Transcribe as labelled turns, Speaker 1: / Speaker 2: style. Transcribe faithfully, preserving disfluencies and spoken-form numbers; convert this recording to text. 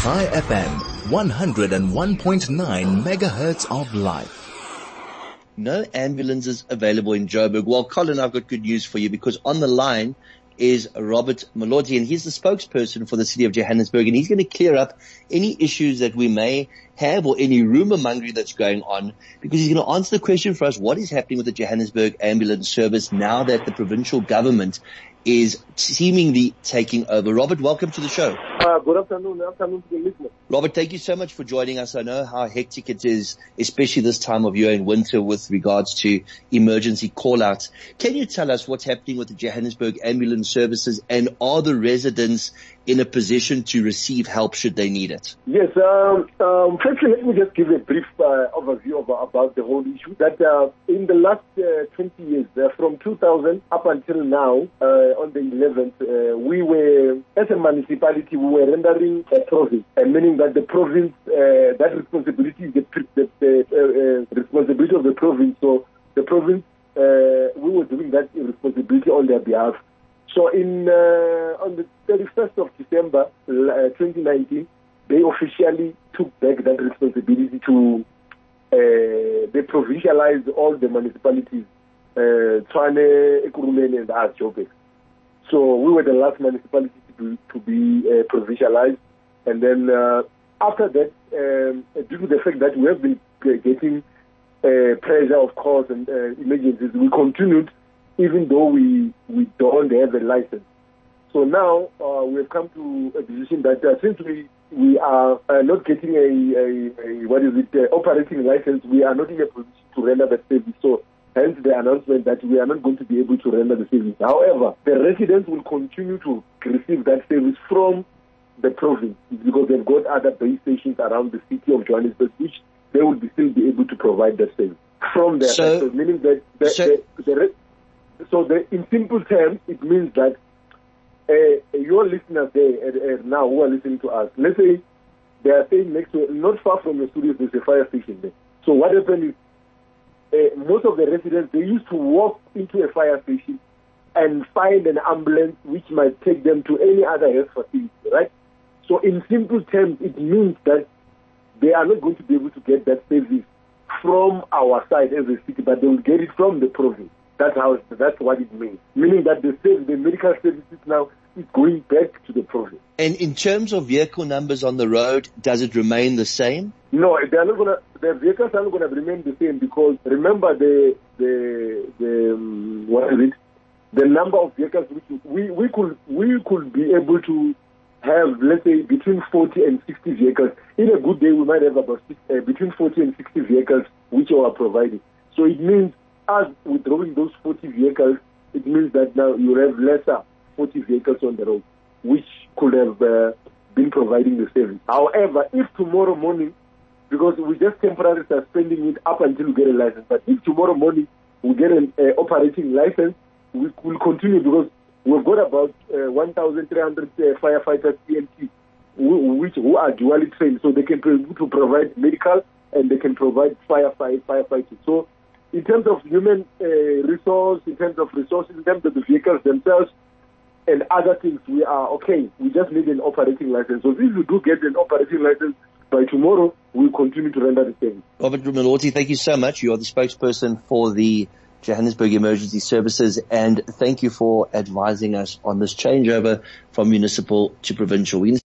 Speaker 1: Chai F M, one oh one point nine megahertz of life.
Speaker 2: No ambulances available in Joburg. Well, Colin, I've got good news for you, because on the line is Robert Maloti, and he's the spokesperson for the city of Johannesburg, and he's going to clear up any issues that we may have or any rumor mongering that's going on, because he's going to answer the question for us: what is happening with the Johannesburg ambulance service now that the provincial government is seemingly taking over? Robert, welcome to the show.
Speaker 3: Uh, good afternoon. Good afternoon to the listeners.
Speaker 2: Robert, thank you so much for joining us. I know how hectic it is, especially this time of year in winter with regards to emergency call-outs. Can you tell us what's happening with the Johannesburg ambulance services, and are the residents in a position to receive help should they need it?
Speaker 3: Yes. Um, um, firstly, let me just give a brief uh, overview of, about the whole issue. That uh, in the last uh, twenty years, uh, from two thousand up until now, uh, on the eleventh, uh, we were, as a municipality, we were rendering a province, uh, meaning that the province, uh, that responsibility is the, the, the uh, uh, responsibility of the province. So the province, uh, we were doing that responsibility on their behalf. So in uh, on the thirty-first of December uh, twenty nineteen, they officially took back that responsibility to, uh, they provincialized all the municipalities, uh, Tshwane, Ekurhuleni, and us, Joburg. So we were the last municipality to be, to be uh, provincialized. And then uh, after that, um, due to the fact that we have been getting uh, pressure, of course, and uh, emergencies, we continued even though we, we don't have a license. So now uh, we have come to a decision that uh, since we, we are uh, not getting a, a, a what is it, uh, operating license, we are not in a position to render that service. So hence the announcement that we are not going to be able to render the service. However, the residents will continue to receive that service from the province, because they've got other base stations around the city of Johannesburg, which they will be still be able to provide that service from there.
Speaker 2: So,
Speaker 3: so meaning that the,
Speaker 2: so,
Speaker 3: the, the, the So the, in simple terms, it means that uh, your listeners there uh, uh, now who are listening to us, let's say they are staying next to, not far from the studio, there's a fire station there. So what happened is uh, most of the residents, they used to walk into a fire station and find an ambulance which might take them to any other health facility, right? So in simple terms, it means that they are not going to be able to get that service from our side as a city, but they will get it from the province. That's how. That's what it means. Meaning that the the medical services now is going back to the province.
Speaker 2: And in terms of vehicle numbers on the road, does it remain the same?
Speaker 3: No, they are not gonna. The vehicles are not gonna remain the same, because remember the the the um, what is it? The number of vehicles which we we could we could be able to have, let's say, between forty and sixty vehicles. In a good day, we might have about six, uh, between forty and sixty vehicles which are provided. So it means, as withdrawing those forty vehicles, it means that now you have lesser forty vehicles on the road, which could have uh, been providing the service. However, if tomorrow morning, because we just temporarily suspending it up until we get a license, but if tomorrow morning we get an uh, operating license, we will continue, because we've got about uh, one thousand three hundred uh, firefighters, P M T, who, which, who are dually trained, so they can be able to provide medical and they can provide firefight, firefighting. So in terms of human uh, resource, in terms of resources, in terms of the vehicles themselves, and other things, we are okay. We just need an operating license. So if we do get an operating license by tomorrow, we'll continue to render the service.
Speaker 2: Robert Maloti, thank you so much. You are the spokesperson for the Johannesburg Emergency Services, and thank you for advising us on this changeover from municipal to provincial. We